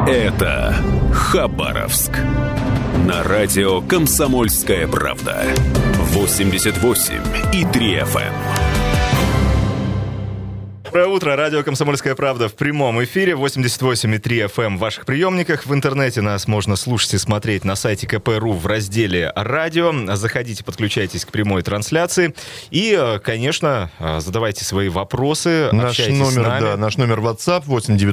Это Хабаровск. На радио «Комсомольская правда». 88,3 FM. Доброе утро. Радио «Комсомольская правда» в прямом эфире. 88,3 FM в ваших приемниках. В интернете нас можно слушать и смотреть на сайте КП.ру в разделе «Радио». Заходите, подключайтесь к прямой трансляции. И, конечно, задавайте свои вопросы. Наш номер WhatsApp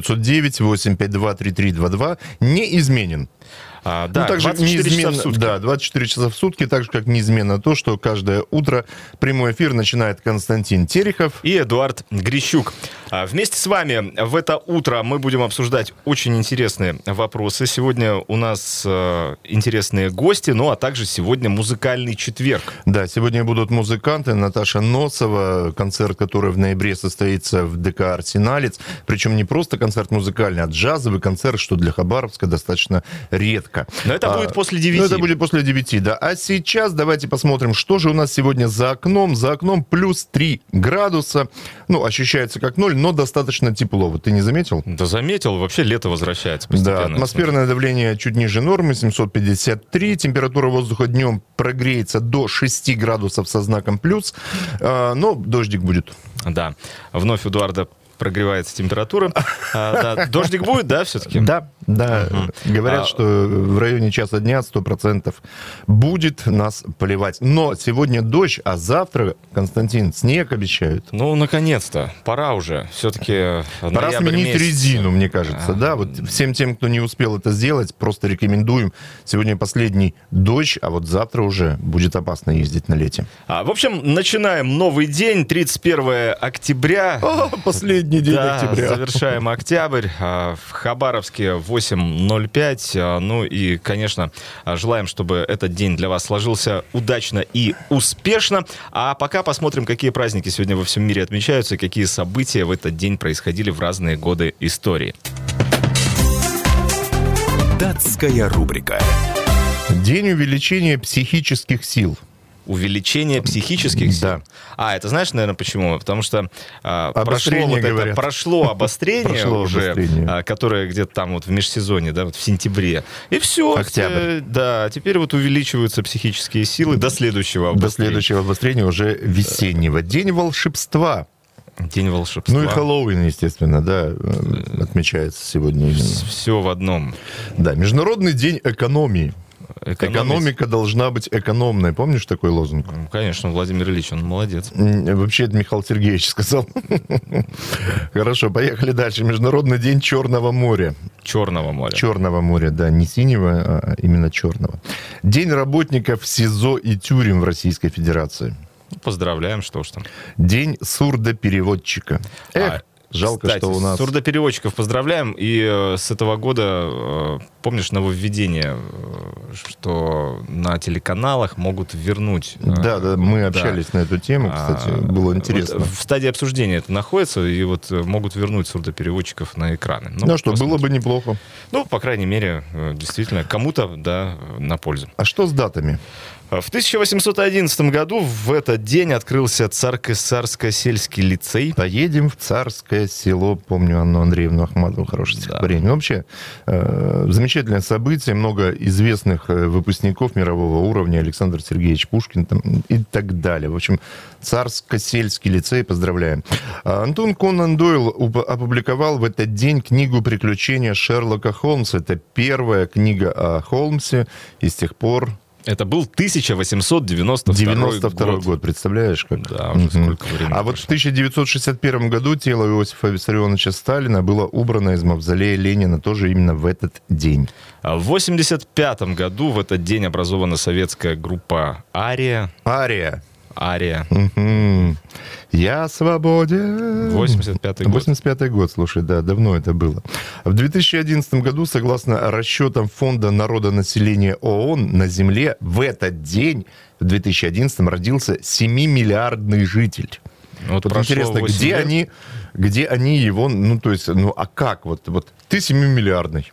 8-909-852-3322 неизменен. Также 24 часа в сутки. Да, 24 часа в сутки, так же, как неизменно то, что каждое утро прямой эфир начинает Константин Терехов и Эдуард Грищук. Вместе с вами в это утро мы будем обсуждать очень интересные вопросы. Сегодня у нас интересные гости, а также сегодня музыкальный четверг. Да, сегодня будут музыканты. Наташа Ноцева, концерт, который в ноябре состоится в ДК «Арсеналец». Причем не просто концерт музыкальный, а джазовый концерт, что для Хабаровска достаточно редко. Но это будет после 9. Это будет после 9, да. А сейчас давайте посмотрим, что же у нас сегодня за окном. За окном плюс 3 градуса. Ощущается как 0, но достаточно тепло. Вот ты не заметил? Да заметил. Вообще лето возвращается постепенно. Да, атмосферное давление чуть ниже нормы, 753. Температура воздуха днем прогреется до 6 градусов со знаком плюс. Но дождик будет. Да. Вновь у Эдуарда прогревается температура. Дождик будет, да, все-таки? Да. Говорят, что в районе часа дня 100% будет нас поливать. Но сегодня дождь, а завтра, Константин, снег обещают. Наконец-то. Пора уже. Все-таки пора сменить резину, мне кажется. Да, вот всем тем, кто не успел это сделать, просто рекомендуем. Сегодня последний дождь, а вот завтра уже будет опасно ездить на лете. В общем, начинаем новый день, 31 октября. Последний день октября. Завершаем октябрь. В Хабаровске 8:05. И, конечно, желаем, чтобы этот день для вас сложился удачно и успешно. А пока посмотрим, какие праздники сегодня во всем мире отмечаются, какие события в этот день происходили в разные годы истории. Датская рубрика. День увеличения психических сил. Увеличение психических сил? Да. Это знаешь, наверное, почему? Потому что прошло обострение уже, которое где-то там в межсезонье, в сентябре. И все. Октябрь. Теперь увеличиваются психические силы до следующего обострения. До следующего обострения уже весеннего. День волшебства. День волшебства. И Хэллоуин, естественно, отмечается сегодня. Все в одном. Да, Международный день экономии. Экономика должна быть экономной. Помнишь такой лозунг? Конечно, Владимир Ильич, он молодец. Вообще, это Михаил Сергеевич сказал. Хорошо, поехали дальше. Международный день Черного моря. Черного моря. Черного моря, да. Не синего, а именно черного. День работников СИЗО и тюрем в Российской Федерации. Поздравляем, что ж там. День сурдопереводчика. Жалко, кстати, что у нас... сурдопереводчиков поздравляем. И с этого года, помнишь, нововведение, что на телеканалах могут вернуть... Да, мы общались на эту тему, кстати, было интересно. В стадии обсуждения это находится, и могут вернуть сурдопереводчиков на экраны. Было бы неплохо. По крайней мере, действительно, кому-то, на пользу. А что с датами? В 1811 году в этот день открылся Царско-сельский лицей. Поедем в Царское село. Помню Анну Андреевну Ахматову, хорошее стихотворение. Вообще, замечательное событие. Много известных выпускников мирового уровня. Александр Сергеевич Пушкин и так далее. В общем, Царско-сельский лицей. Поздравляем. Антон Конан Дойл опубликовал в этот день книгу «Приключения Шерлока Холмса». Это первая книга о Холмсе. И с тех пор... Это был 1892 год, представляешь? Как? Да, уже сколько времени А прошло. в 1961 году тело Иосифа Виссарионовича Сталина было убрано из мавзолея Ленина тоже именно в этот день. В 1985 году в этот день образована советская группа «Ария». «Ария». Я свободен. 85-й год. 85-й год, слушай, да, давно это было. В 2011 году, согласно расчетам Фонда народонаселения ООН, на Земле в этот день, в 2011 родился 7-миллиардный житель. Вот интересно, где они его, а как? Ты 7-миллиардный.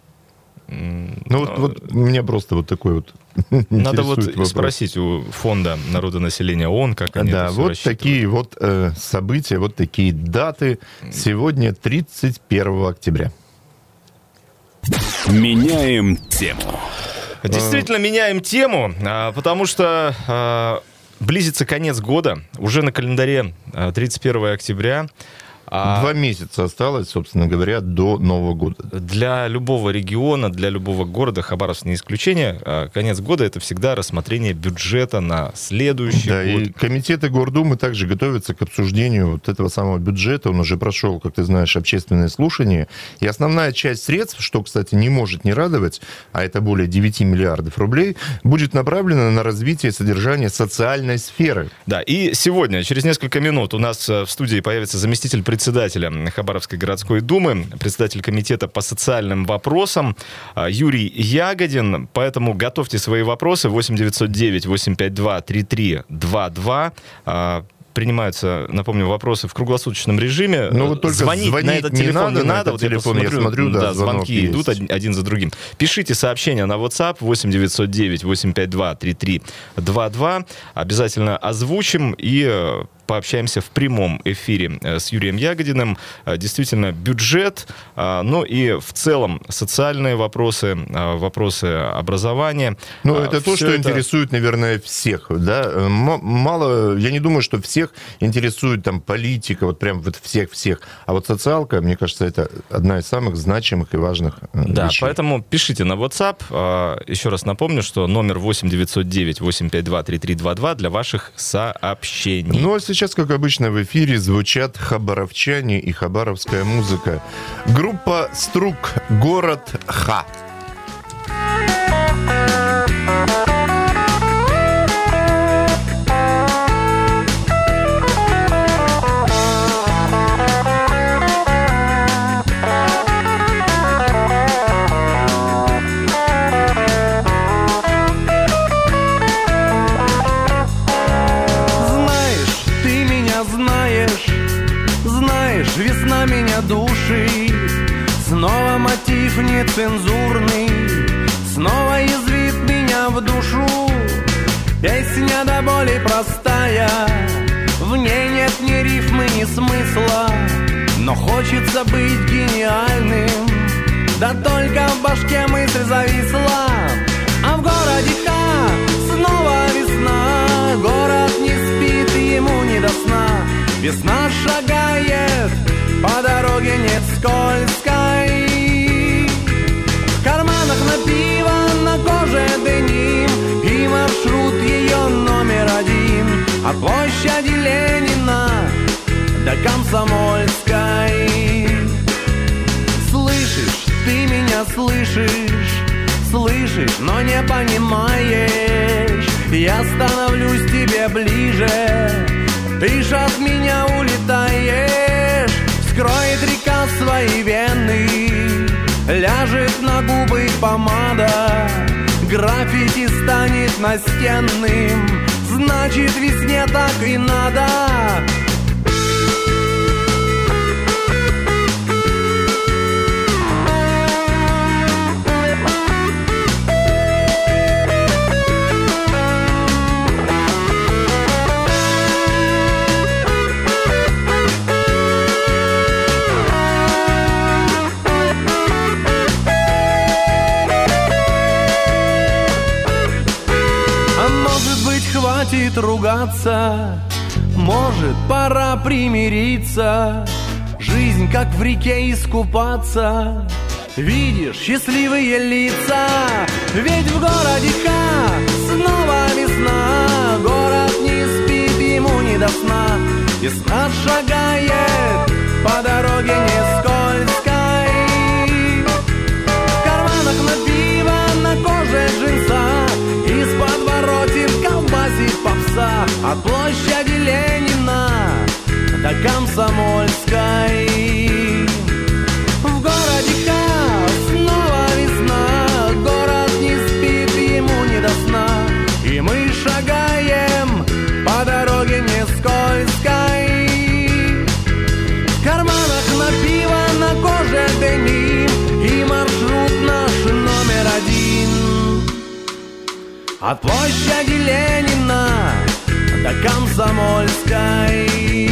Меня просто такой надо спросить у Фонда народонаселения ООН, как они это все рассчитывают. Такие события, такие даты. Сегодня 31 октября. Меняем тему. Действительно, меняем тему, потому что близится конец года. Уже на календаре 31 октября. 2 месяца осталось, собственно говоря, до Нового года. Для любого региона, для любого города, Хабаровск не исключение, конец года — это всегда рассмотрение бюджета на следующий год. И комитеты Гордумы также готовятся к обсуждению вот этого самого бюджета. Он уже прошел, как ты знаешь, общественное слушание. И основная часть средств, что, кстати, не может не радовать, а это более 9 миллиардов рублей, будет направлена на развитие содержания социальной сферы. Да, и сегодня, через несколько минут, у нас в студии появится заместитель председателя Хабаровской городской думы, председатель комитета по социальным вопросам Юрий Ягодин. Поэтому готовьте свои вопросы. 8-909-852-3322. Принимаются, напомню, вопросы в круглосуточном режиме. Но вот только звонить на этот телефон не надо. Вот телефон, я смотрю, да, звонки есть. идут один за другим. Пишите сообщения на WhatsApp 8-909-852-3322. Обязательно озвучим и пообщаемся в прямом эфире с Юрием Ягодиным. Действительно, бюджет, ну и в целом социальные вопросы, вопросы образования. Ну, это то, что интересует, наверное, всех. Да? Мало, я не думаю, что всех интересует там политика, вот прям вот всех-всех. А вот социалка, мне кажется, это одна из самых значимых и важных вещей. Да, поэтому пишите на WhatsApp. Еще раз напомню, что номер 8-909-852-3322 для ваших сообщений. Ну, а сейчас, как обычно, в эфире звучат хабаровчане и хабаровская музыка. Группа «Струк», город Ха. Весна меня душит, снова мотив нецензурный, снова язвит меня в душу. Песня до боли простая, в ней нет ни рифмы, ни смысла, но хочется быть гениальным, да только в башке мысль зависла. А в городе Ха снова весна, город не спит, ему не до сна. Весна шагает по дороге не скользкой. В карманах на пиво, на коже деним, и маршрут ее номер 1 от площади Ленина до Комсомольской. Слышишь, ты меня слышишь, слышишь, но не понимаешь. Я становлюсь тебе ближе, ты ж от меня улетаешь. Вскроет река свои вены, ляжет на губы помада, граффити станет настенным, значит весне так и надо. Хватит ругаться, может, пора примириться. Жизнь, как в реке, искупаться. Видишь счастливые лица, ведь в городе Ха снова весна. Город не спит, ему не до сна. Весна шагает по дороге не скользкой. В карманах на пиво, на коже джинса, из подворотен колбасит попса от площади Ленина до Комсомольской. В городе Ха снова весна, город не спит, ему не до сна. И мы шагаем по дороге не скользкой. В карманах на пиво, на коже деним, и маршрут наш номер 1 от площади Ленина до Комсомольской.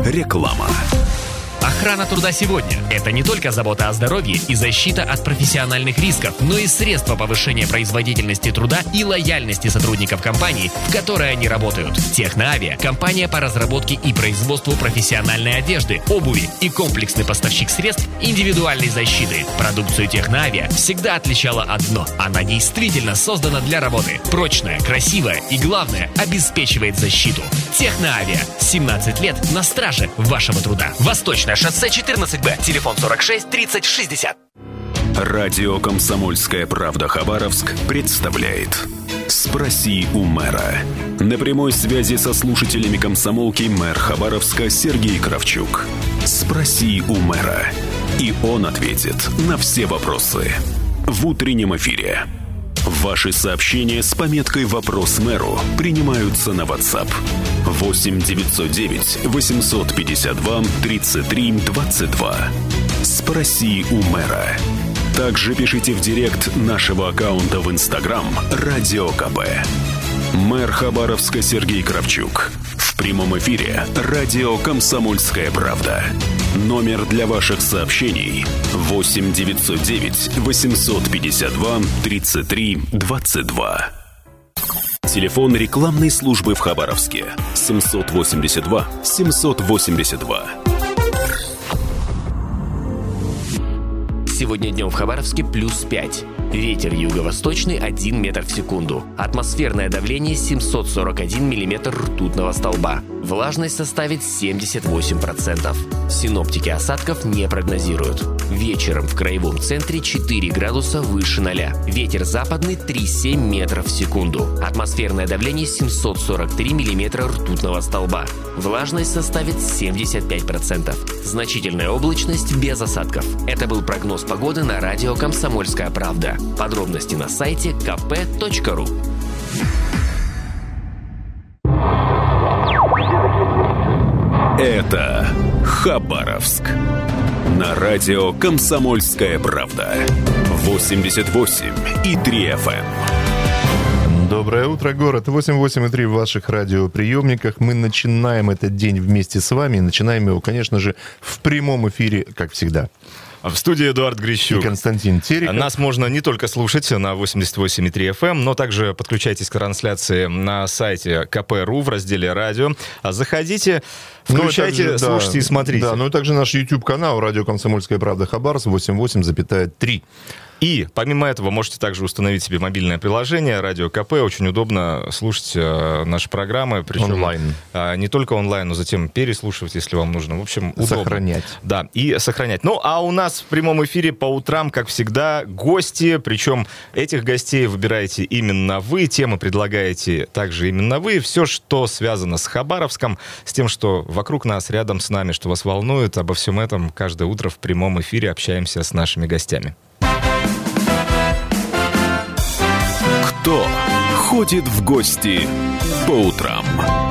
Реклама. Охрана труда сегодня – это не только забота о здоровье и защита от профессиональных рисков, но и средство повышения производительности труда и лояльности сотрудников компании, в которой они работают. Техноавиа – компания по разработке и производству профессиональной одежды, обуви и комплексный поставщик средств индивидуальной защиты. Продукцию Техноавиа всегда отличало одно – она действительно создана для работы. Прочная, красивая и, главное, обеспечивает защиту. Техноавиа – 17 лет на страже вашего труда. Восточная шоссе 14Б, телефон 46 30 60. Радио «Комсомольская правда» Хабаровск представляет «Спроси у мэра». На прямой связи со слушателями комсомолки мэр Хабаровска Сергей Кравчук. «Спроси у мэра». И он ответит на все вопросы. В утреннем эфире. Ваши сообщения с пометкой «Вопрос мэру» принимаются на WhatsApp 8 909 852 33 22. «Спроси у мэра». Также пишите в директ нашего аккаунта в Instagram «Радио КП». Мэр Хабаровска Сергей Кравчук. В прямом эфире радио «Комсомольская правда». Номер для ваших сообщений 8 909 852 33 22. Телефон рекламной службы в Хабаровске 782 782. Сегодня днем в Хабаровске плюс 5. Ветер юго-восточный 1 метр в секунду. Атмосферное давление 741 миллиметр ртутного столба. Влажность составит 78%. Синоптики осадков не прогнозируют. Вечером в краевом центре 4 градуса выше 0. Ветер западный 3,7 метров в секунду. Атмосферное давление 743 миллиметра ртутного столба. Влажность составит 75%. Значительная облачность без осадков. Это был прогноз погоды на радио «Комсомольская правда». Подробности на сайте kp.ru. Это Хабаровск. На радио «Комсомольская правда». 88,3 FM. Доброе утро, город. 88,3 в ваших радиоприемниках. Мы начинаем этот день вместе с вами. Начинаем его, конечно же, в прямом эфире, как всегда. В студии Эдуард Грищук. И Константин Терехов. Нас можно не только слушать на 88,3 FM, но также подключайтесь к трансляции на сайте КП.ру в разделе «Радио». Заходите, включайте, также, слушайте и смотрите. Да, ну и также наш YouTube-канал «Радио «Комсомольская правда» Хабаровск» 88,3. И, помимо этого, можете также установить себе мобильное приложение «Радио КП». Очень удобно слушать наши программы. Причем онлайн. Не только онлайн, но затем переслушивать, если вам нужно. В общем, удобно. Сохранять. Да, и сохранять. Ну, а у нас в прямом эфире по утрам, как всегда, гости. Причем этих гостей выбираете именно вы. Темы предлагаете также именно вы. Все, что связано с Хабаровском, с тем, что вокруг нас, рядом с нами, что вас волнует, обо всем этом каждое утро в прямом эфире общаемся с нашими гостями. Кто ходит в гости по утрам?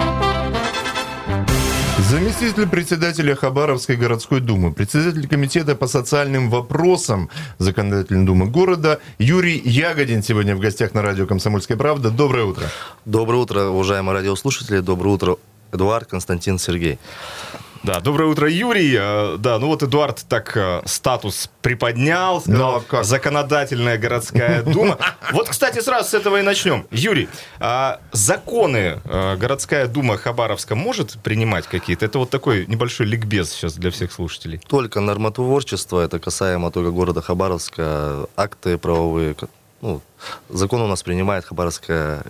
Заместитель председателя Хабаровской городской думы, председатель комитета по социальным вопросам Законодательной думы города Юрий Ягодин сегодня в гостях на радио «Комсомольская правда». Доброе утро. Доброе утро, уважаемые радиослушатели. Доброе утро, Эдуард, Константин, Сергей. Да, доброе утро, Юрий. Да, ну вот Эдуард так статус приподнял, сказал, законодательная городская дума. Вот, кстати, сразу с этого и начнем. Юрий, законы городская дума Хабаровска может принимать какие-то? Это вот такой небольшой ликбез сейчас для всех слушателей. Только нормотворчество, это касаемо только города Хабаровска, акты правовые. Ну, закон у нас принимает Хабаровская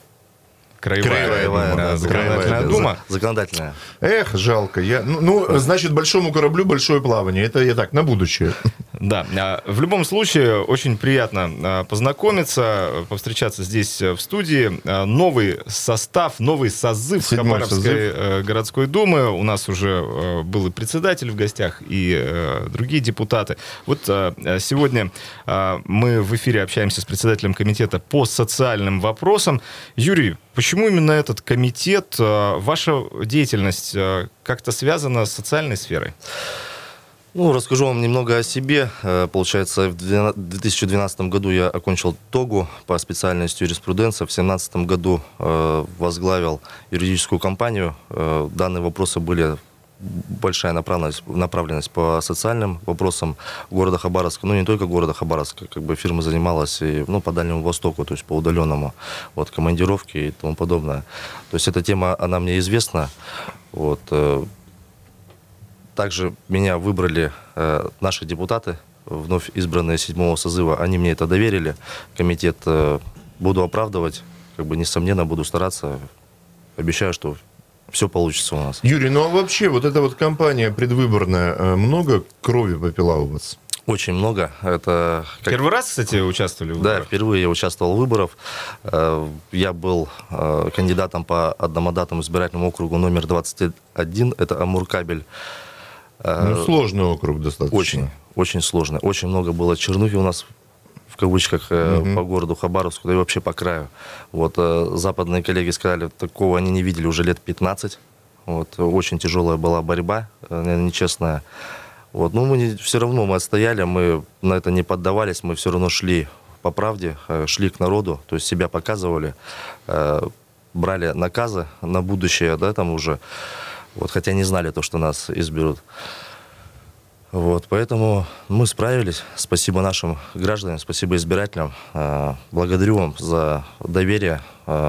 Краевая дума. Законодательная. Эх, жалко. Значит, большому кораблю большое плавание. Это я так, на будущее. Да, в любом случае, очень приятно познакомиться, повстречаться здесь в студии. Новый состав, новый созыв Хабаровской городской думы. У нас уже был и председатель в гостях, и другие депутаты. Вот сегодня мы в эфире общаемся с председателем комитета по социальным вопросам. Юрий, почему именно этот комитет? Ваша деятельность как-то связана с социальной сферой? Ну, расскажу вам немного о себе. Получается, в 2012 году я окончил ТОГУ по специальности юриспруденция. В 2017 году возглавил юридическую компанию. Данные вопросы были большая направленность по социальным вопросам города Хабаровска. Ну, не только города Хабаровска, как бы фирма занималась и, ну, по Дальнему Востоку, то есть по удаленному, вот, командировки и тому подобное. То есть эта тема, она мне известна. Вот. Также меня выбрали наши депутаты, вновь избранные 7-го созыва. Они мне это доверили. Комитет буду оправдывать, как бы, несомненно, буду стараться. Обещаю, что все получится у нас. Юрий, ну а вообще вот эта вот кампания предвыборная, много крови попила у вас? Очень много. Это Первый раз, кстати, участвовали в выборах? Да, впервые я участвовал в выборах. Я был кандидатом по одномандатному избирательному округу номер 21. Это Амуркабель. Ну, сложный округ достаточно. Очень, очень сложно. Очень много было чернухи у нас, в кавычках, по городу Хабаровску, да и вообще по краю. Вот, западные коллеги сказали, такого они не видели уже лет 15. Вот, очень тяжелая была борьба, нечестная. Вот, но все равно мы отстояли, мы на это не поддавались, мы все равно шли по правде, шли к народу, то есть себя показывали, брали наказы на будущее, да, там уже, вот, хотя не знали то, что нас изберут. Вот, поэтому мы справились. Спасибо нашим гражданам, спасибо избирателям. Благодарю вам за доверие.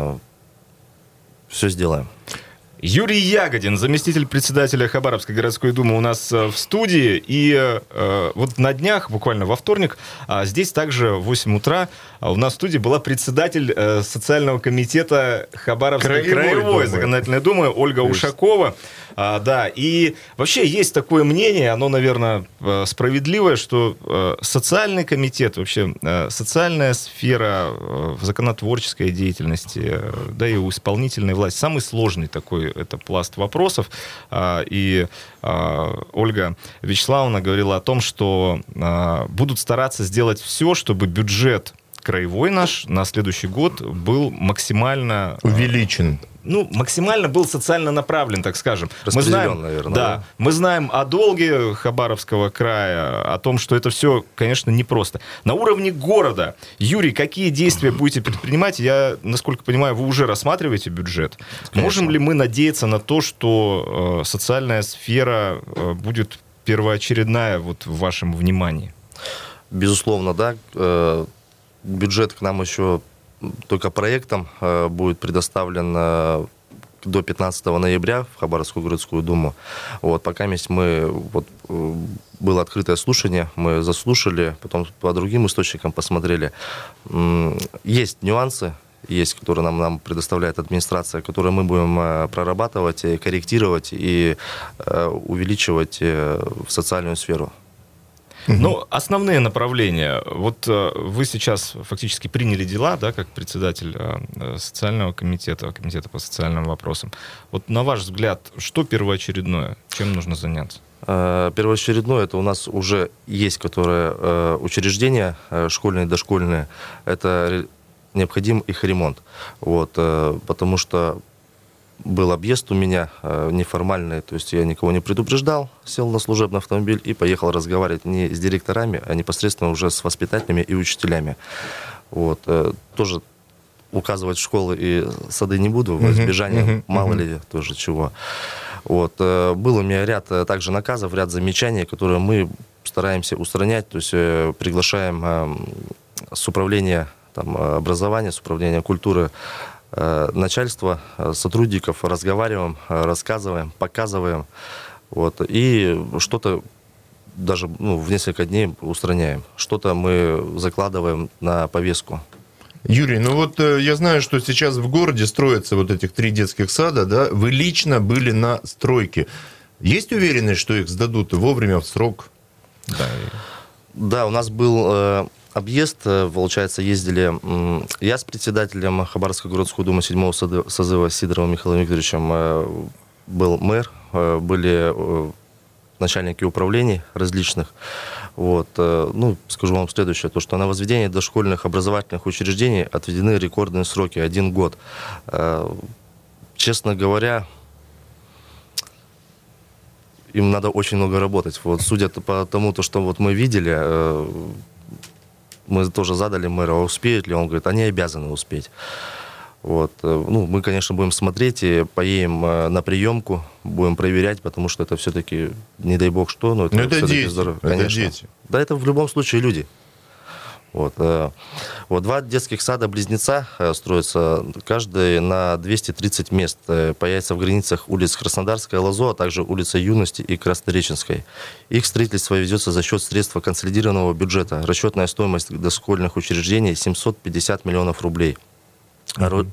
Все сделаем. Юрий Ягодин, заместитель председателя Хабаровской городской думы, у нас в студии. И вот на днях, буквально во вторник, здесь также в 8 утра у нас в студии была председатель социального комитета Хабаровской краевой законодательной думы Ольга Ушакова. Да, и вообще есть такое мнение, оно, наверное, справедливое, что социальный комитет, вообще социальная сфера в законотворческой деятельности, да и у исполнительной власти, самый сложный такой это пласт вопросов. И Ольга Вячеславовна говорила о том, что будут стараться сделать все, чтобы бюджет краевой наш на следующий год был максимально увеличен. Ну, максимально был социально направлен, так скажем. Мы знаем, наверное, да, мы знаем о долге Хабаровского края, о том, что это все, конечно, непросто. На уровне города, Юрий, какие действия будете предпринимать? Я, насколько понимаю, вы уже рассматриваете бюджет. Конечно. Можем ли мы надеяться на то, что социальная сфера будет первоочередная вот в вашем внимании? Безусловно, да. Бюджет к нам еще только проектом будет предоставлен до 15 ноября в Хабаровскую городскую думу. Вот, пока было открытое слушание, мы заслушали, потом по другим источникам посмотрели. Есть нюансы, которые нам предоставляет администрация, которые мы будем прорабатывать, корректировать и увеличивать в социальную сферу. Ну, основные направления. Вот вы сейчас фактически приняли дела, да, как председатель социального комитета, комитета по социальным вопросам. Вот на ваш взгляд, что первоочередное? Чем нужно заняться? Первоочередное, это у нас уже есть, которые учреждения школьные, дошкольные, это необходим их ремонт. Вот, потому что был объезд у меня неформальный, то есть я никого не предупреждал, сел на служебный автомобиль и поехал разговаривать не с директорами, а непосредственно уже с воспитателями и учителями. Вот. Тоже указывать школы и сады не буду, в избежание, мало ли тоже чего. Вот. Был у меня ряд также наказов, ряд замечаний, которые мы стараемся устранять, то есть приглашаем с управления там, образования, с управления культуры, начальство, сотрудников, разговариваем, рассказываем, показываем. Вот, и что-то даже в несколько дней устраняем. Что-то мы закладываем на повестку. Юрий, ну вот я знаю, что сейчас в городе строятся вот этих 3 детских сада, да? Вы лично были на стройке. Есть уверенность, что их сдадут вовремя, в срок? Да, у нас был объезд, получается, ездили я с председателем Хабаровской городской думы 7-го созыва Сидоровым Михаилом Викторовичем, был мэр, были начальники управлений различных. Вот. Ну, скажу вам следующее, то, что на возведение дошкольных образовательных учреждений отведены рекордные сроки, 1 год. Честно говоря, им надо очень много работать. Вот, судя по тому, что вот мы видели, мы тоже задали мэру, а успеют ли? Он говорит, они обязаны успеть. Вот. Ну, мы, конечно, будем смотреть и поедем на приемку, будем проверять, потому что это все-таки, не дай бог что, но это дети. здорово. Это конечно. дети. Да, это в любом случае люди. Вот. Вот 2 детских сада-близнеца строятся, каждый на 230 мест. Появится в границах улиц Краснодарская, Лозо, а также улица Юности и Краснореченской. Их строительство ведется за счет средств консолидированного бюджета. Расчетная стоимость дошкольных учреждений 750 миллионов рублей. На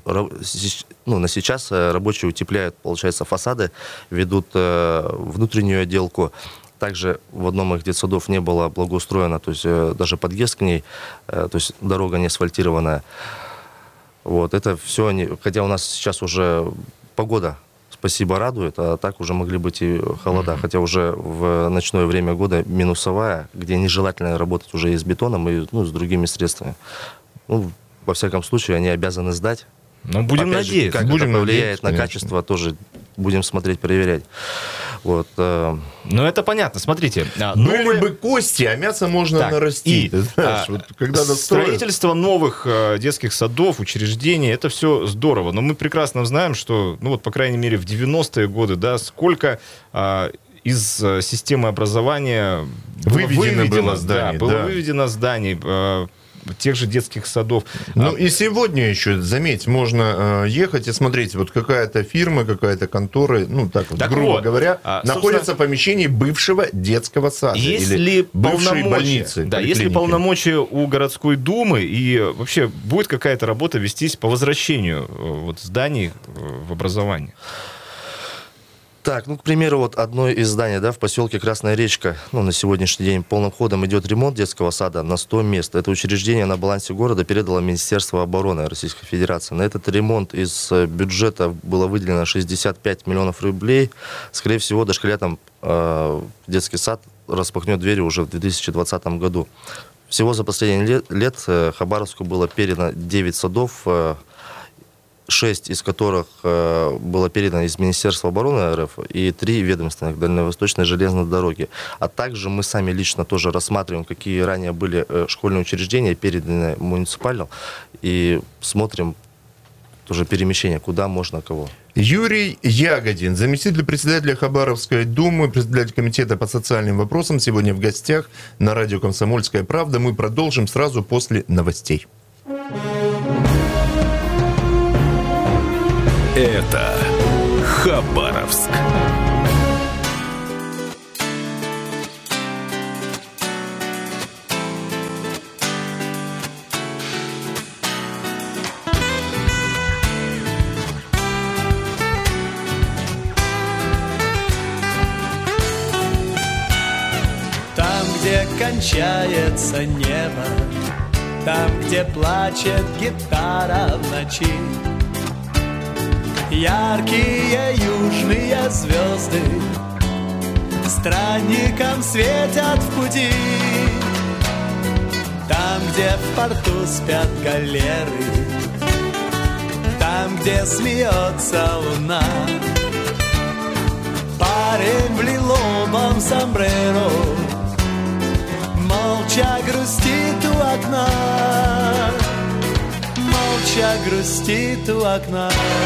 сейчас рабочие утепляют, получается, фасады, ведут внутреннюю отделку. Также в одном из детсадов не было благоустроено, то есть даже подъезд к ней, то есть дорога не асфальтированная. Вот, это все они, хотя у нас сейчас уже погода, спасибо, радует, а так уже могли быть и холода, хотя уже в ночное время года минусовая, где нежелательно работать уже и с бетоном, и с другими средствами. Ну, во всяком случае, они обязаны сдать. Ну, будем надеяться. Как будем это повлияет надеяться, на качество, тоже будем смотреть, проверять. Вот. Ну, это понятно. Смотрите. Были бы кости, а мясо можно Так, нарастить. и, Ты знаешь, вот когда достроят. строительство новых детских садов, учреждений, это все здорово. Но мы прекрасно знаем, что, ну вот, по крайней мере, в 90-е годы, да, сколько из системы образования Выведено было зданий, было да. выведено зданий, тех же детских садов. Ну и сегодня еще, заметь, можно ехать и смотреть, вот какая-то фирма, какая-то контора, ну так вот, Так грубо вот, говоря, находится в помещении бывшего детского сада или бывшей больницы. Да, если поликлиники. полномочия у городской думы и вообще будет какая-то работа вестись по возвращению вот зданий в образование? Так, ну, к примеру, вот одно из зданий, да, в поселке Красная Речка, ну, на сегодняшний день полным ходом идет ремонт детского сада на 100 мест. Это учреждение на балансе города передало Министерство обороны Российской Федерации. На этот ремонт из бюджета было выделено 65 миллионов рублей. Скорее всего, дошколятам детский сад распахнет двери уже в 2020 году. Всего за последние лет Хабаровску было передано 9 садов, 6 из которых было передано из Министерства обороны РФ и 3 ведомственных дальневосточной железной дороги. А также мы сами лично тоже рассматриваем, какие ранее были школьные учреждения, переданные муниципально, и смотрим тоже перемещение, куда можно, кого. Юрий Ягодин, заместитель председателя Хабаровской думы, председатель комитета по социальным вопросам, сегодня в гостях на радио «Комсомольская правда». Мы продолжим сразу после новостей. Это Хабаровск. Там, где кончается небо, там, где плачет гитара в ночи, яркие южные звезды странникам светят в пути. Там, где в порту спят галеры, там, где смеется луна, парень в лиловом сомбреро молча грустит у окна, молча грустит у окна,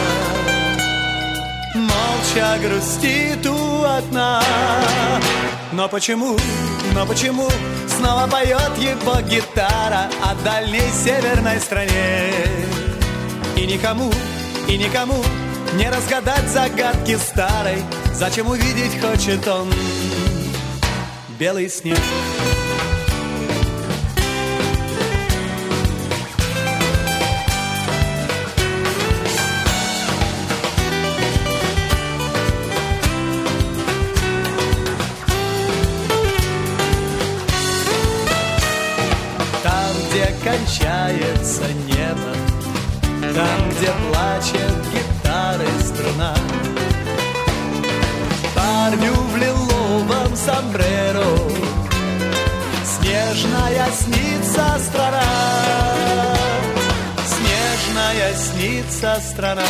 молча грустит у окна. Но почему снова поет его гитара о дальней северной стране? И никому не разгадать загадки старой, зачем увидеть хочет он белый снег. Кончается небо, там, где плачет гитары струна, парню в лиловом сомбреро снежная снится страна, снежная снится страна,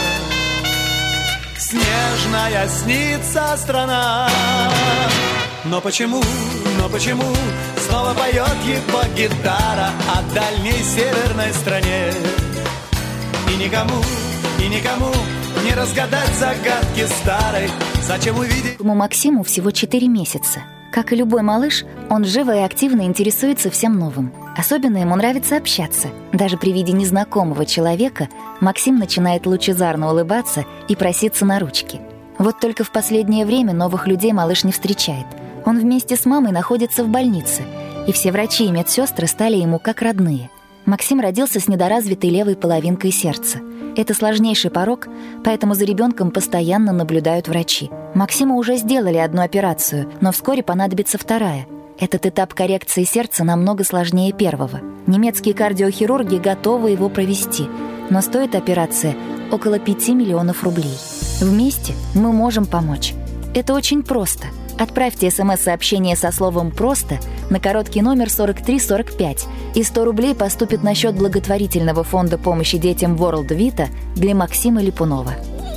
снежная снится страна. Но почему снова поет его гитара о дальней северной стране? И И никому не разгадать загадки старой. Зачем увидеть? Максиму всего 4 месяца. Как и любой малыш, он живо и активно интересуется всем новым. Особенно ему нравится общаться. Даже при виде незнакомого человека Максим начинает лучезарно улыбаться и проситься на ручки. Вот только в последнее время новых людей малыш не встречает. Он вместе с мамой находится в больнице, и все врачи и медсестры стали ему как родные. Максим родился с недоразвитой левой половинкой сердца. Это сложнейший порок, поэтому за ребенком постоянно наблюдают врачи. Максиму уже сделали 1 операцию, но вскоре понадобится 2. Этот этап коррекции сердца намного сложнее первого. Немецкие кардиохирурги готовы его провести, но стоит операция около 5 миллионов рублей. Вместе мы можем помочь. Это очень просто. Отправьте СМС-сообщение со словом «просто» на короткий номер 4345, и 100 рублей поступит на счет благотворительного фонда помощи детям World Vita для Максима Липунова.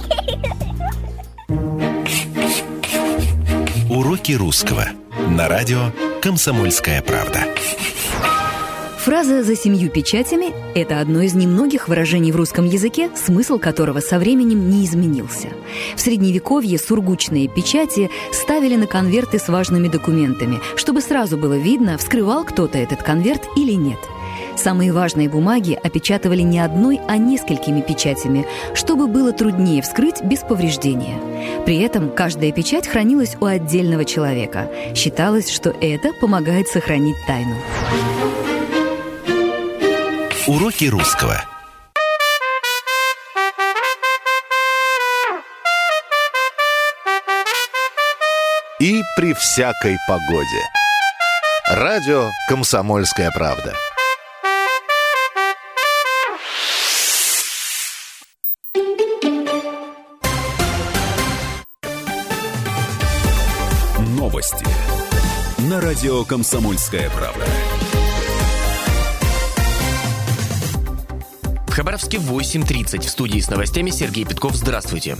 Уроки русского на радио «Комсомольская правда». Фраза «за 7 печатями» — это одно из немногих выражений в русском языке, смысл которого со временем не изменился. В Средневековье сургучные печати ставили на конверты с важными документами, чтобы сразу было видно, вскрывал кто-то этот конверт или нет. Самые важные бумаги опечатывали не одной, а несколькими печатями, чтобы было труднее вскрыть без повреждения. При этом каждая печать хранилась у отдельного человека. Считалось, что это помогает сохранить тайну. Уроки русского. И при всякой погоде. Радио «Комсомольская правда». Новости на радио «Комсомольская правда». В Хабаровске 8:30. В студии с новостями Сергей Петков. Здравствуйте.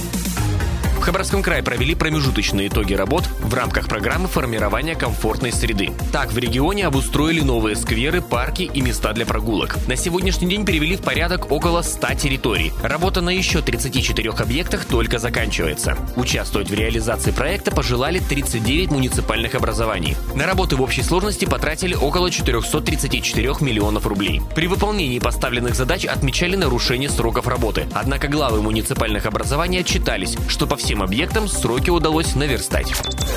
В Хабаровском крае провели промежуточные итоги работ в рамках программы формирования комфортной среды. Так, в регионе обустроили новые скверы, парки и места для прогулок. На сегодняшний день привели в порядок около 100 территорий. Работа на еще 34 объектах только заканчивается. Участвовать в реализации проекта пожелали 39 муниципальных образований. На работы в общей сложности потратили около 434 миллионов рублей. При выполнении поставленных задач отмечали нарушение сроков работы. Однако главы муниципальных образований отчитались, что по всем объектам сроки удалось наверстать.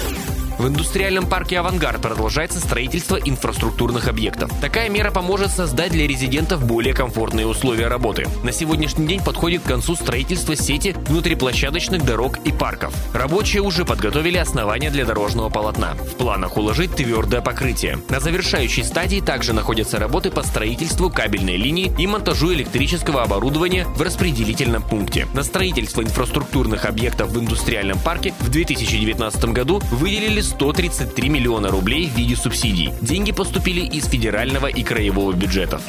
В индустриальном парке «Авангард» продолжается строительство инфраструктурных объектов. Такая мера поможет создать для резидентов более комфортные условия работы. На сегодняшний день подходит к концу строительство сети внутриплощадочных дорог и парков. Рабочие уже подготовили основания для дорожного полотна. В планах уложить твердое покрытие. На завершающей стадии также находятся работы по строительству кабельной линии и монтажу электрического оборудования в распределительном пункте. На строительство инфраструктурных объектов в индустриальном парке в 2019 году выделили 133 миллиона рублей в виде субсидий. Деньги поступили из федерального и краевого бюджетов.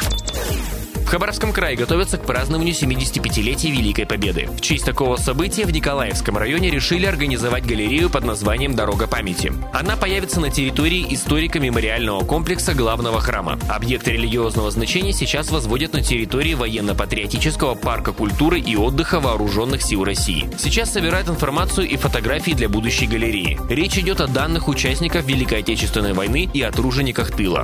В Хабаровском крае готовятся к празднованию 75-летия Великой Победы. В честь такого события в Николаевском районе решили организовать галерею под названием «Дорога памяти». Она появится на территории историко-мемориального комплекса главного храма. Объекты религиозного значения сейчас возводят на территории военно-патриотического парка культуры и отдыха Вооруженных сил России. Сейчас собирают информацию и фотографии для будущей галереи. Речь идет о данных участников Великой Отечественной войны и о тружениках тыла.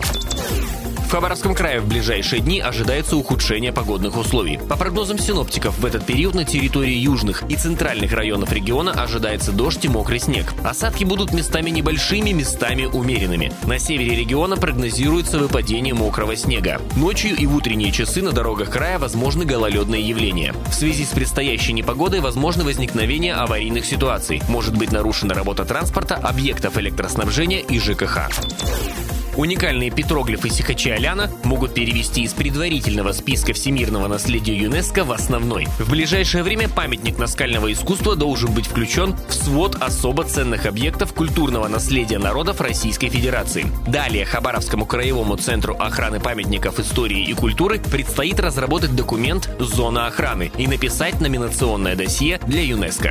В Хабаровском крае в ближайшие дни ожидается ухудшение погодных условий. По прогнозам синоптиков, в этот период на территории южных и центральных районов региона ожидается дождь и мокрый снег. Осадки будут местами небольшими, местами умеренными. На севере региона прогнозируется выпадение мокрого снега. Ночью и в утренние часы на дорогах края возможны гололедные явления. В связи с предстоящей непогодой возможно возникновение аварийных ситуаций. Может быть нарушена работа транспорта, объектов электроснабжения и ЖКХ. Уникальные петроглифы Сихачи-Аляна могут перевести из предварительного списка всемирного наследия ЮНЕСКО в основной. В ближайшее время памятник наскального искусства должен быть включен в свод особо ценных объектов культурного наследия народов Российской Федерации. Далее Хабаровскому краевому центру охраны памятников истории и культуры предстоит разработать документ «Зона охраны» и написать номинационное досье для ЮНЕСКО.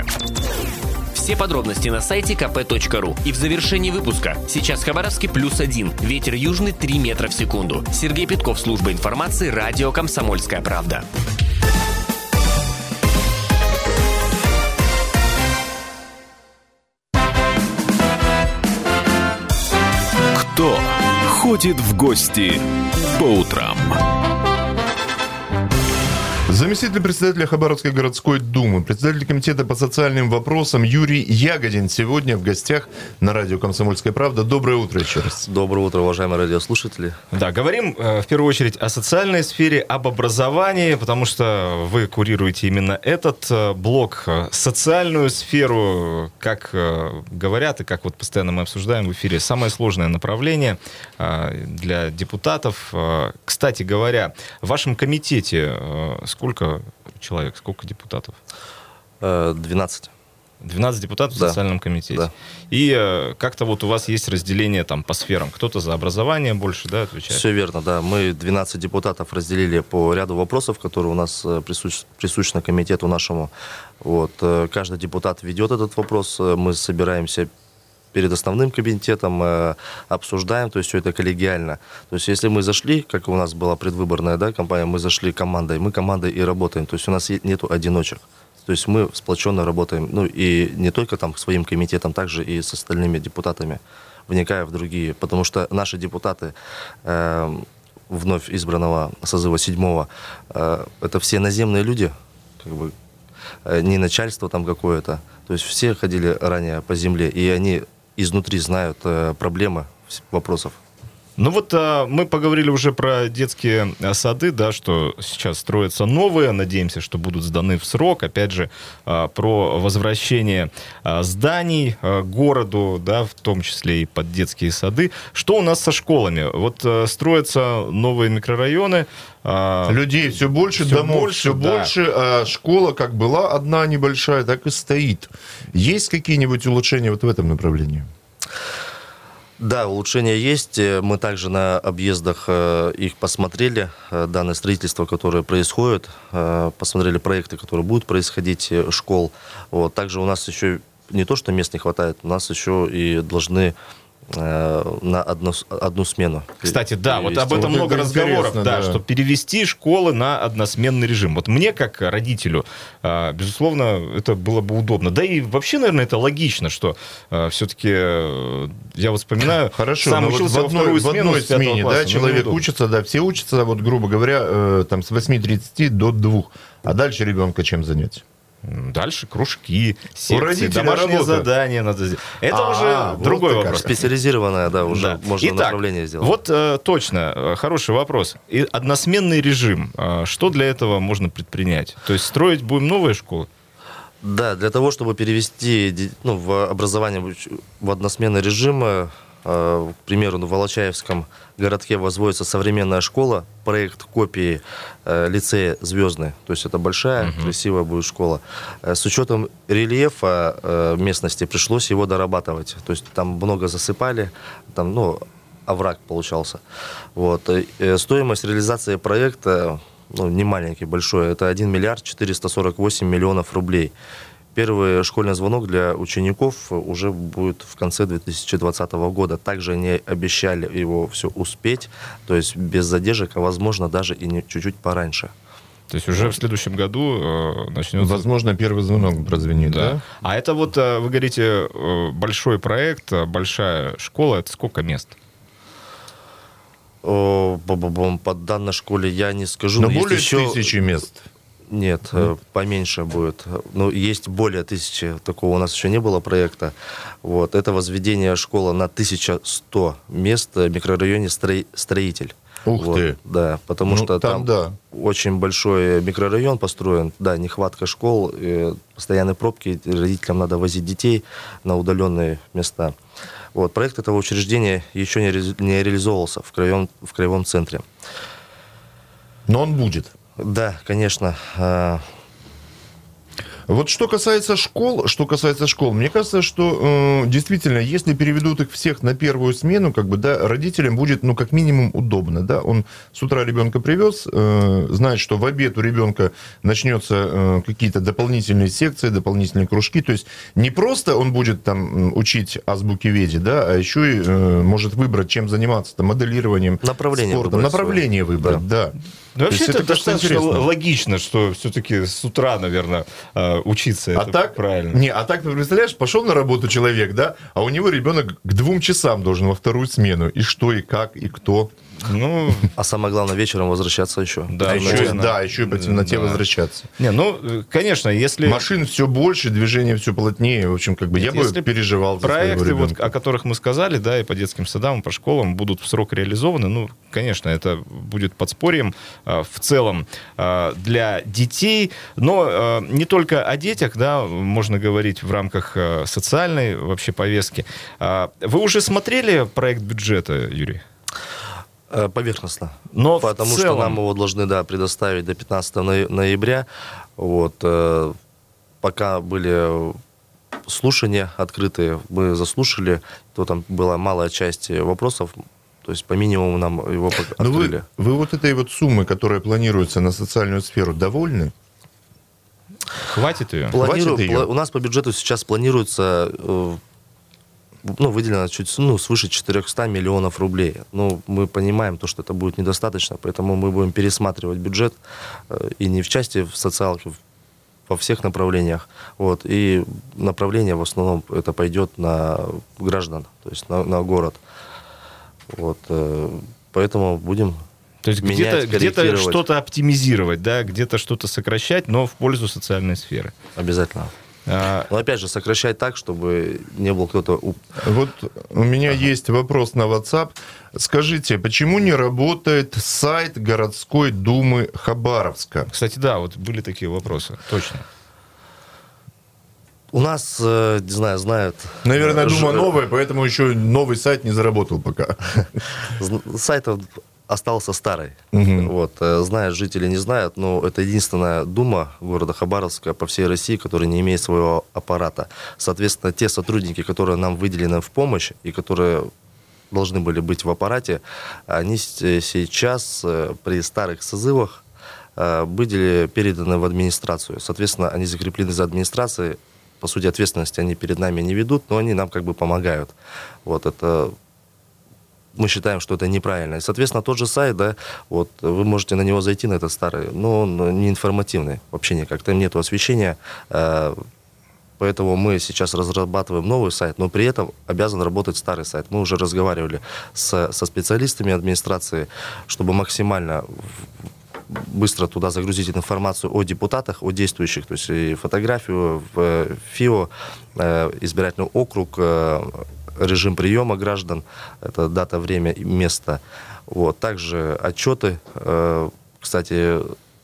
Все подробности на сайте kp.ru. И в завершении выпуска. Сейчас в Хабаровске +1. Ветер южный 3 метра в секунду. Сергей Петков, служба информации, радио «Комсомольская правда». приходит в гости по утрам. Заместитель председателя Хабаровской городской думы, председатель комитета по социальным вопросам Юрий Ягодин сегодня в гостях на радио «Комсомольская правда». Доброе утро еще раз. Доброе утро, уважаемые радиослушатели. Да, говорим в первую очередь о социальной сфере, об образовании, потому что вы курируете именно этот блок, социальную сферу, как говорят и как вот постоянно мы обсуждаем в эфире, самое сложное направление для депутатов. Кстати говоря, в вашем комитете сколько человек, сколько депутатов? 12. 12 депутатов в социальном комитете. Да. И как-то вот у вас есть разделение там по сферам. Кто-то за образование больше, да, отвечает? Все верно, да. Мы 12 депутатов разделили по ряду вопросов, которые у нас присущи комитету нашему. Вот. Каждый депутат ведет этот вопрос. Мы собираемся перед основным комитетом, обсуждаем, то есть все это коллегиально. То есть если мы зашли, как у нас была предвыборная, да, кампания, мы зашли командой, мы командой и работаем. То есть у нас нету одиночек. То есть мы сплоченно работаем, ну и не только там своим комитетом, также и с остальными депутатами, вникая в другие. Потому что наши депутаты вновь избранного созыва 7-го, это все наземные люди, как бы не начальство там какое-то. То есть все ходили ранее по земле, и они изнутри знают проблемы вопросов. Ну вот мы поговорили уже про детские сады, да, что сейчас строятся новые, надеемся, что будут сданы в срок. Опять же, про возвращение зданий городу, да, в том числе и под детские сады. Что у нас со школами? Вот строятся новые микрорайоны. Людей все больше, домов все больше, а школа как была одна небольшая, так и стоит. Есть какие-нибудь улучшения вот в этом направлении? Да, улучшения есть. Мы также на объездах их посмотрели, данное строительство, которое происходит, посмотрели проекты, которые будут происходить, школ. Вот. Также у нас еще не то, что мест не хватает, у нас еще и должны на одну смену. Кстати, да, вот об этом много разговоров, да, что перевести школы на односменный режим. Вот мне, как родителю, безусловно, это было бы удобно. Да и вообще, наверное, это логично, что все-таки, я вот вспоминаю, хорошо, сам учился вот в одной смене, да, человек учится, да, все учатся, вот, грубо говоря, там с 8:30 до 2. А дальше ребенка чем занять? Дальше кружки, секции, домашние задания надо сделать. Это уже другой вопрос. Специализированное, да, уже можно направление сделать. Вот точно, хороший вопрос. И односменный режим. Что для этого можно предпринять? То есть строить будем новые школы? Да, для того, чтобы перевести в образование в односменный режим, к примеру, в Волочаевском городке возводится современная школа, проект копии лицея «Звездный». То есть это большая, красивая будет школа. С учетом рельефа местности пришлось его дорабатывать. То есть там много засыпали, там, овраг получался. Вот. Стоимость реализации проекта не маленький, большой. Это 1 миллиард 448 миллионов рублей. Первый школьный звонок для учеников уже будет в конце 2020 года. Также они обещали его все успеть, то есть без задержек, а возможно даже и чуть-чуть пораньше. То есть уже в следующем году начнется... Возможно, первый звонок прозвенит, да? А это вот, вы говорите, большой проект, большая школа, это сколько мест? По данной школе я не скажу. Но более 1000 мест. Нет, поменьше будет. Есть более 1000, такого у нас еще не было проекта. Вот. Это возведение школы на 1100 мест в микрорайоне «Строитель». Ух ты! Да, потому что там очень большой микрорайон построен, да, нехватка школ, постоянные пробки, родителям надо возить детей на удаленные места. Вот. Проект этого учреждения еще не реализовывался в краевом центре. Но он будет. Да, конечно. Вот что касается школ, мне кажется, что действительно, если переведут их всех на первую смену, родителям будет, как минимум, удобно, да. Он с утра ребенка привез, знает, что в обед у ребенка начнется какие-то дополнительные секции, дополнительные кружки, то есть не просто он будет там учить азбуки-веди, да, а еще и может выбрать, чем заниматься, моделированием, спортом, направление выбрать, да. Ну, вообще это достаточно логично, что все-таки с утра, наверное, учиться. А это так, правильно. А так, ты представляешь, пошел на работу человек, да, а у него ребенок к 2 часам должен во вторую смену. И что, и как, и кто. Ну, А самое главное, вечером возвращаться еще. да, еще и по темноте возвращаться. Конечно, если... Машин все больше, движение все плотнее. В общем, как бы я бы переживал за своего проекты, ребенка. о которых мы сказали, да, и по детским садам, и по школам будут в срок реализованы, конечно, это будет подспорьем в целом для детей, но не только о детях, да, можно говорить в рамках социальной вообще повестки. Вы уже смотрели проект бюджета, Юрий? Поверхностно. Но потому в целом... что нам его должны предоставить до 15 ноября. Пока были слушания открытые, мы заслушали, то там была малая часть вопросов. То есть по минимуму нам его открыли. Вы вот этой вот суммы, которая планируется на социальную сферу, довольны? Хватит ее? У нас по бюджету сейчас планируется... выделено чуть свыше 400 миллионов рублей. Мы понимаем, что это будет недостаточно, поэтому мы будем пересматривать бюджет и не в части в социалке, во всех направлениях. И направление в основном это пойдет на граждан, то есть на город. Поэтому будем... То есть где-то что-то оптимизировать, да, где-то что-то сокращать, но в пользу социальной сферы. Обязательно. Но опять же, сокращать так, чтобы не был кто-то... Вот у меня есть вопрос на WhatsApp. Скажите, почему не работает сайт городской думы Хабаровска? Кстати, да, были такие вопросы, точно. У нас, не знаю, знают... Наверное, дума новая, поэтому еще новый сайт не заработал пока. Сайт остался старый. Знают жители, не знают, но это единственная дума города Хабаровска по всей России, которая не имеет своего аппарата. Соответственно, те сотрудники, которые нам выделены в помощь и которые должны были быть в аппарате, они сейчас при старых созывах были переданы в администрацию. Соответственно, они закреплены за администрацией. По сути, ответственности они перед нами не ведут, но они нам помогают. Это... Мы считаем, что это неправильно. И, соответственно, тот же сайт, вы можете на него зайти, на этот старый, но он не информативный вообще никак. Там нету освещения. Поэтому мы сейчас разрабатываем новый сайт, но при этом обязан работать старый сайт. Мы уже разговаривали со специалистами администрации, чтобы максимально быстро туда загрузить информацию о депутатах, о действующих, то есть и фотографию в ФИО, избирательный округ, режим приема граждан, это дата, время и место. Также отчеты. Кстати,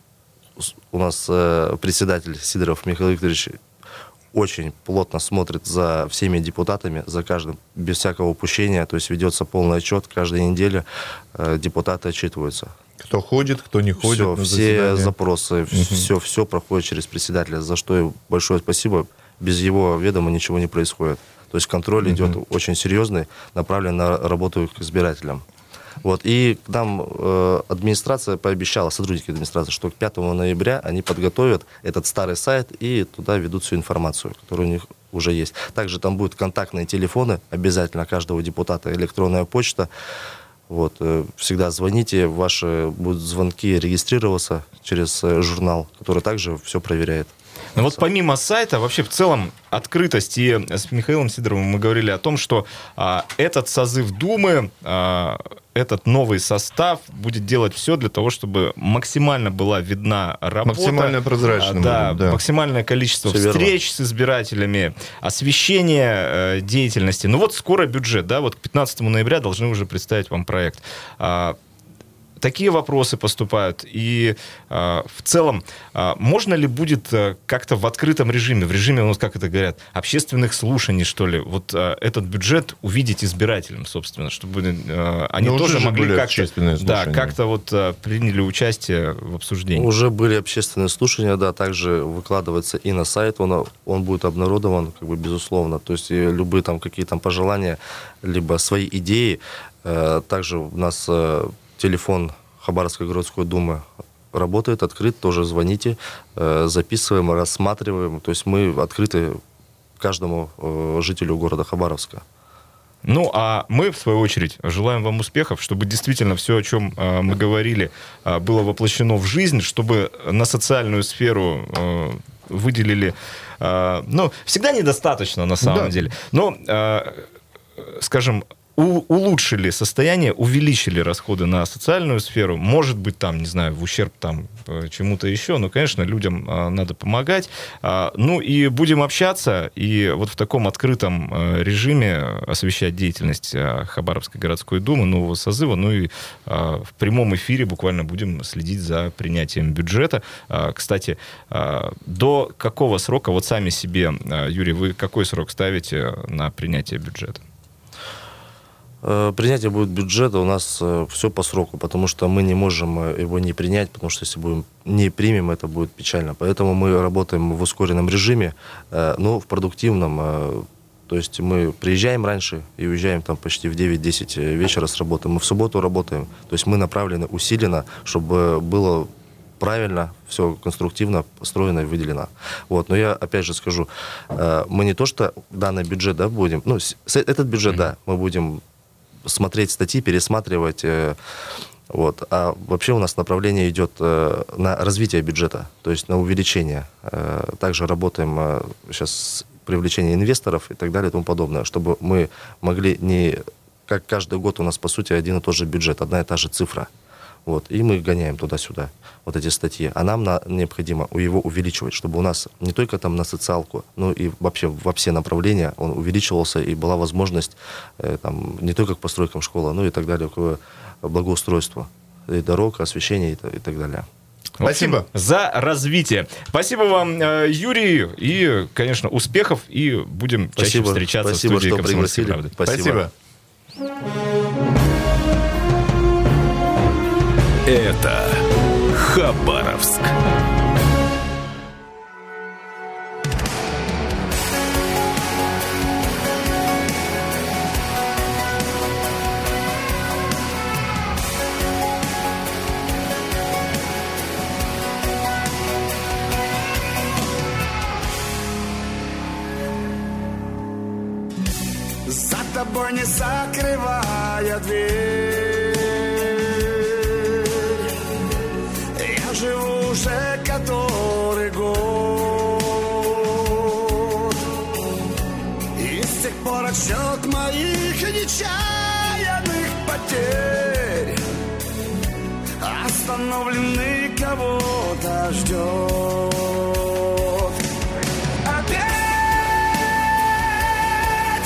у нас председатель Сидоров Михаил Викторович очень плотно смотрит за всеми депутатами, за каждым, без всякого упущения. То есть ведется полный отчет. Каждую неделю депутаты отчитываются. Кто ходит, кто не ходит. Все запросы, все проходит через председателя, за что большое спасибо. Без его ведома ничего не происходит. То есть контроль идет очень серьезный, направлен на работу к избирателям. И нам администрация пообещала, сотрудники администрации, что к 5 ноября они подготовят этот старый сайт и туда ведут всю информацию, которая у них уже есть. Также там будут контактные телефоны, обязательно каждого депутата, электронная почта. Всегда звоните, ваши будут звонки регистрироваться через журнал, который также все проверяет. Но помимо сайта, вообще в целом открытость, и с Михаилом Сидоровым мы говорили о том, что этот созыв Думы, этот новый состав будет делать все для того, чтобы максимально была видна работа. Максимально прозрачно. Да, максимальное количество встреч с избирателями, освещение деятельности. Скоро бюджет, к 15 ноября должны уже представить вам проект. Такие вопросы поступают. И в целом, можно ли будет как-то в открытом режиме, в режиме, как это говорят, общественных слушаний, что ли, этот бюджет увидеть избирателям, собственно, чтобы они тоже могли как-то приняли участие в обсуждении? Уже были общественные слушания, также выкладывается и на сайт, он будет обнародован, безусловно. То есть любые какие-то пожелания, либо свои идеи. Также у нас... Телефон Хабаровской городской думы работает, открыт, тоже звоните, записываем, рассматриваем. То есть мы открыты каждому жителю города Хабаровска. А мы, в свою очередь, желаем вам успехов, чтобы действительно все, о чем мы говорили, было воплощено в жизнь, чтобы на социальную сферу выделили, всегда недостаточно на самом деле, но, скажем, улучшили состояние, увеличили расходы на социальную сферу, может быть, там, не знаю, в ущерб там чему-то еще, но, конечно, людям надо помогать. И будем общаться, и вот в таком открытом режиме освещать деятельность Хабаровской городской думы нового созыва, и в прямом эфире буквально будем следить за принятием бюджета. Кстати, до какого срока, вот сами себе, Юрий, вы какой срок ставите на принятие бюджета? Принятие будет бюджета у нас все по сроку, потому что мы не можем его не принять, потому что если не примем, это будет печально. Поэтому мы работаем в ускоренном режиме, но в продуктивном. То есть мы приезжаем раньше и уезжаем там почти в 9-10 вечера с работы. Мы в субботу работаем. То есть мы направлены усиленно, чтобы было правильно, все конструктивно построено и выделено. Но я опять же скажу, мы не то что данный бюджет будем, этот бюджет, мы будем смотреть статьи, пересматривать. А вообще у нас направление идет на развитие бюджета, то есть на увеличение. Также работаем сейчас с привлечением инвесторов и так далее и тому подобное, чтобы мы могли не... Как каждый год у нас, по сути, один и тот же бюджет, одна и та же цифра. И мы гоняем туда-сюда эти статьи. А нам необходимо его увеличивать, чтобы у нас не только там на социалку, но и вообще во все направления он увеличивался, и была возможность не только к постройкам школы, но и так далее, к благоустройству и дорог, освещения и так далее. Спасибо за развитие. Спасибо вам, Юрий, и, конечно, успехов, и будем чаще встречаться в студии «Комсомольской правды». Спасибо. Это Хабаровск. За тобой не закрывая дверь, живу уже который год, и с тех пор отсчет моих нечаянных потерь остановленный кого-то ждет. Опять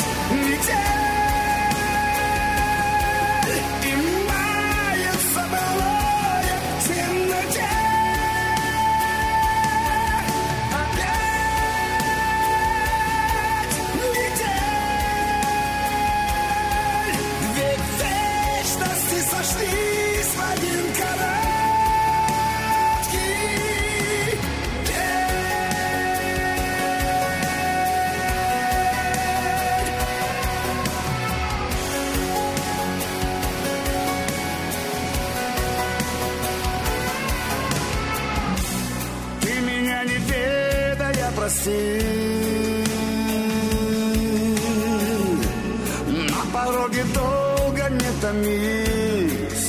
метель и мается былое в темноте. Сошлись в один короткий день. Ты меня не ведая прости, на пороге долго не томись.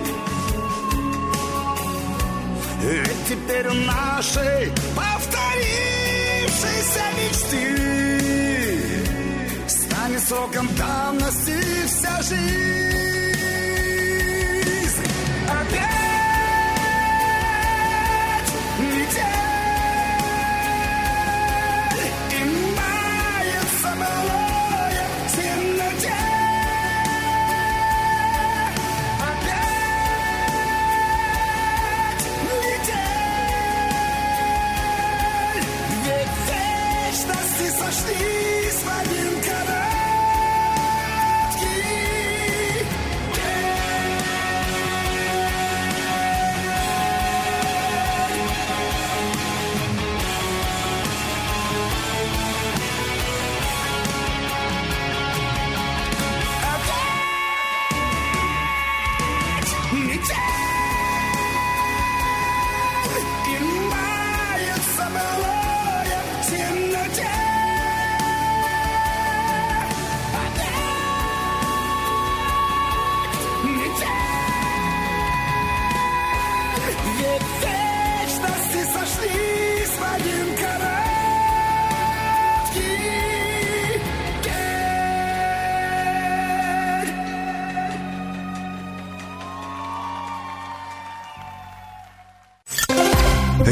Ведь теперь у нашей повторившейся мечты станет сроком давности вся жизнь. Опять метель и мается былое в темноте. Сошлись в один короткий Опять метель и мается былое в темноте.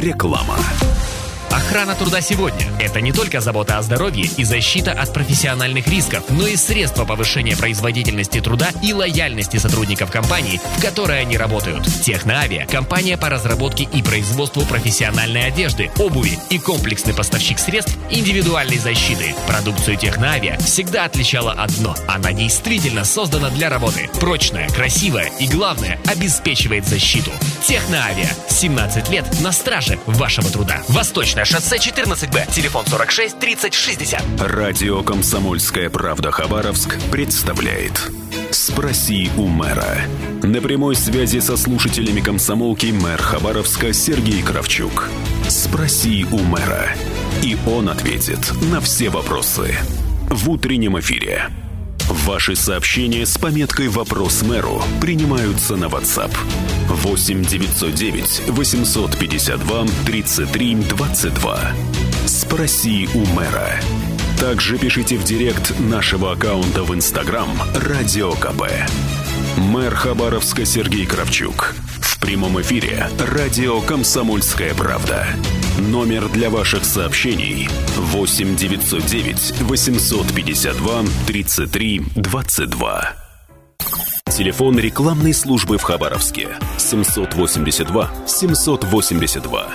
Реклама. Охрана труда сегодня – это не только забота о здоровье и защита от профессиональных рисков, но и средство повышения производительности труда и лояльности сотрудников компании, в которой они работают. Техноавиа – компания по разработке и производству профессиональной одежды, обуви и комплексный поставщик средств индивидуальной защиты. Продукцию Техноавиа всегда отличало одно – она действительно создана для работы. Прочная, красивая и, главное, обеспечивает защиту. Техноавиа. 17 лет на страже вашего труда. Восточное шоссе 14Б. Телефон 46 30 60. Радио «Комсомольская правда» Хабаровск представляет «Спроси у мэра». На прямой связи со слушателями комсомолки мэр Хабаровска Сергей Кравчук. «Спроси у мэра». И он ответит на все вопросы. В утреннем эфире. Ваши сообщения с пометкой «Вопрос мэру» принимаются на WhatsApp 8 909 852 33 22. «Спроси у мэра». Также пишите в директ нашего аккаунта в Instagram «Радио КП». Мэр Хабаровска Сергей Кравчук. В прямом эфире радио «Комсомольская правда». Номер для ваших сообщений 8 909 852 33 22. Телефон рекламной службы в Хабаровске 782 782.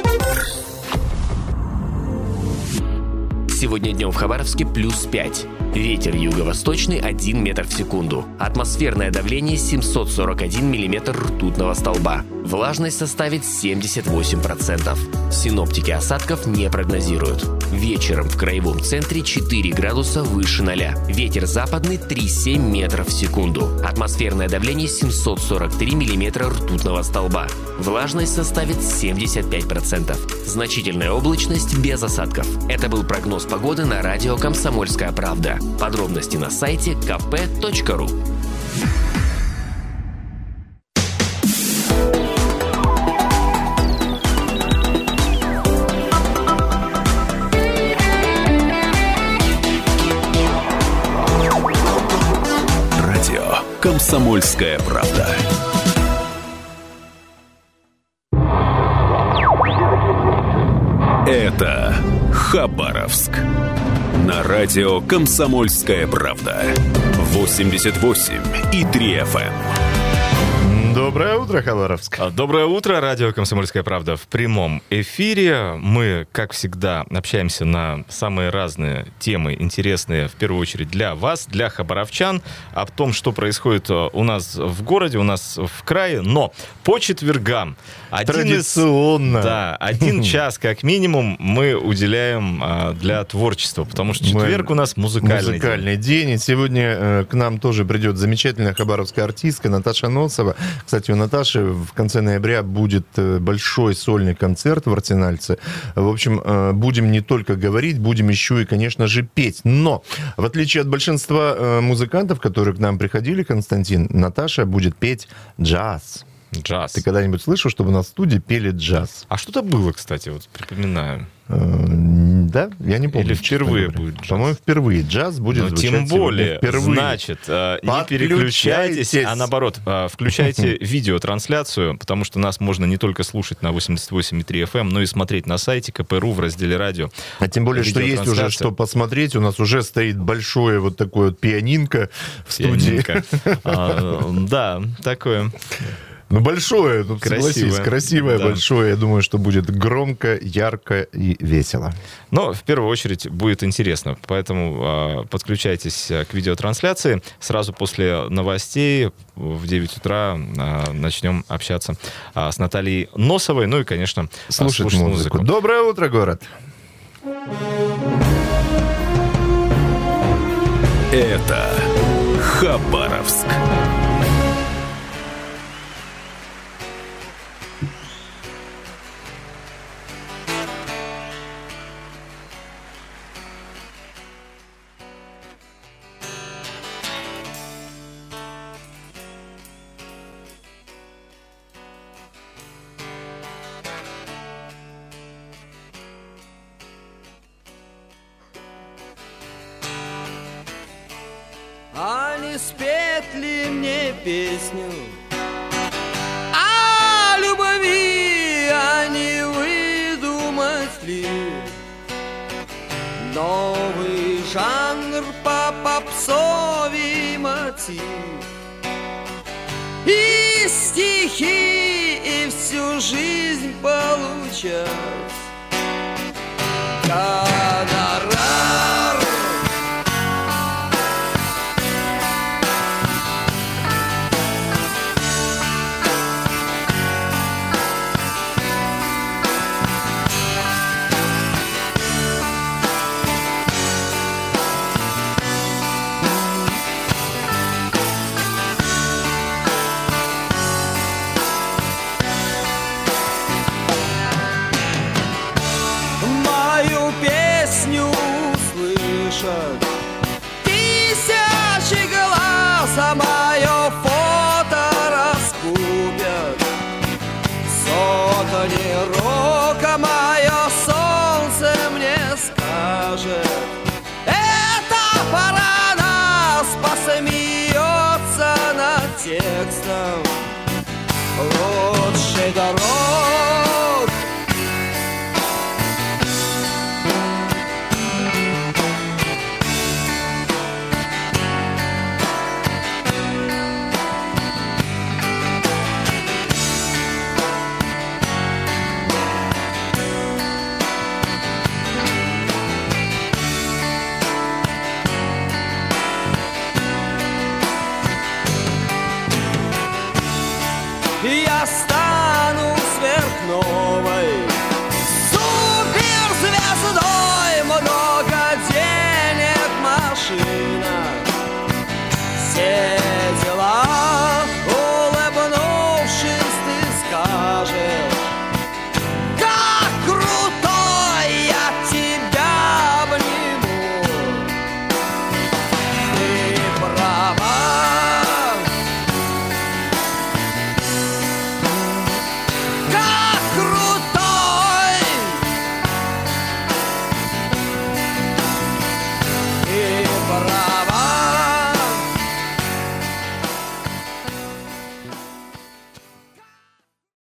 Сегодня днем в Хабаровске +5. Ветер юго-восточный 1 метр в секунду. Атмосферное давление 741 миллиметр ртутного столба. Влажность составит 78%. Синоптики осадков не прогнозируют. Вечером в краевом центре 4 градуса выше 0. Ветер западный 3,7 метров в секунду. Атмосферное давление 743 миллиметра ртутного столба. Влажность составит 75%. Значительная облачность без осадков. Это был прогноз погоды на радио «Комсомольская правда». Подробности на сайте kp.ru. Радио «Комсомольская правда». Это Хабаровск. На радио «Комсомольская правда». 88,3 FM. Доброе утро, Хабаровск. Доброе утро, радио «Комсомольская правда» в прямом эфире. Мы, как всегда, общаемся на самые разные темы, интересные, в первую очередь, для вас, для хабаровчан, о том, что происходит у нас в городе, у нас в крае. Но по четвергам традиционно. один час, как минимум, мы уделяем для творчества, потому что четверг у нас музыкальный день. И сегодня к нам тоже придет замечательная хабаровская артистка Наташа Носова. Кстати, у Наташи в конце ноября будет большой сольный концерт в Арсенальце. В общем, будем не только говорить, будем еще и, конечно же, петь. Но, в отличие от большинства музыкантов, которые к нам приходили, Константин, Наташа будет петь джаз. Джаз. Ты когда-нибудь слышал, чтобы у нас в студии пели джаз? А что-то было, кстати, вот припоминаю. Да, я не помню. Или впервые будет джаз? По-моему, впервые. Джаз будет звучать тем более, впервые. Значит, не переключайтесь, а наоборот, включайте видеотрансляцию, потому что нас можно не только слушать на 88,3 FM, но и смотреть на сайте КП.ру в разделе радио. А тем более, что есть уже что посмотреть. У нас уже стоит большое вот такое вот пианинко в студии. Да, такое. Ну, большое, тут согласись, красивое, да. Большое. Я думаю, что будет громко, ярко и весело. Но в первую очередь будет интересно. Поэтому подключайтесь к видеотрансляции. Сразу после новостей в 9 утра начнем общаться с Натальей Носовой. Ну и, конечно, слушать музыку. Доброе утро, город! Это Хабаровск. А не спеть ли мне песню о любви, а не вы? Новый жанр по попсовый мотив. И стихи, и всю жизнь получать гонорар. Тысячи глаз, а мое фото раскупят. Сотни рук, а мое солнце мне скажет: это пора нас, посмеется над текстом лучшей дорогой.